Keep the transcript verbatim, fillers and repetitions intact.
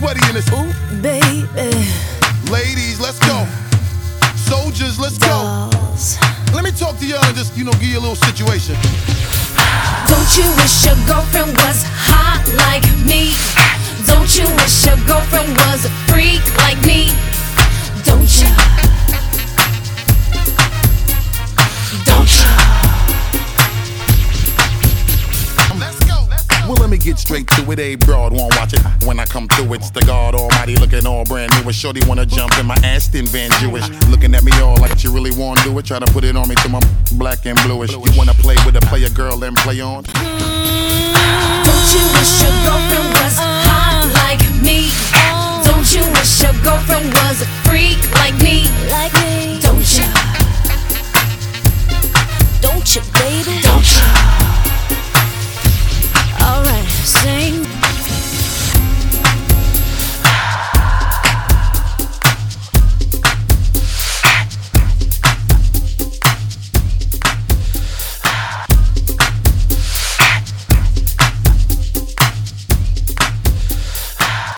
sweaty in this. Ooh, baby. Ladies, let's go. Soldiers, let's Dolls. go. Let me talk to y'all and just, you know, give you a little situation. Don't you wish your girlfriend was hot like me? Don't you wish your girlfriend was a freak like me? Don't you? Don't you? Let's go. Well, let me get straight to it. A broad won't watch it. When I come through, it's the God Almighty looking all brand new. A shorty wanna jump in my Aston Van Jewish, looking at me all like you really wanna do it. Try to put it on me till my black and bluish. You wanna play with a player girl and play on?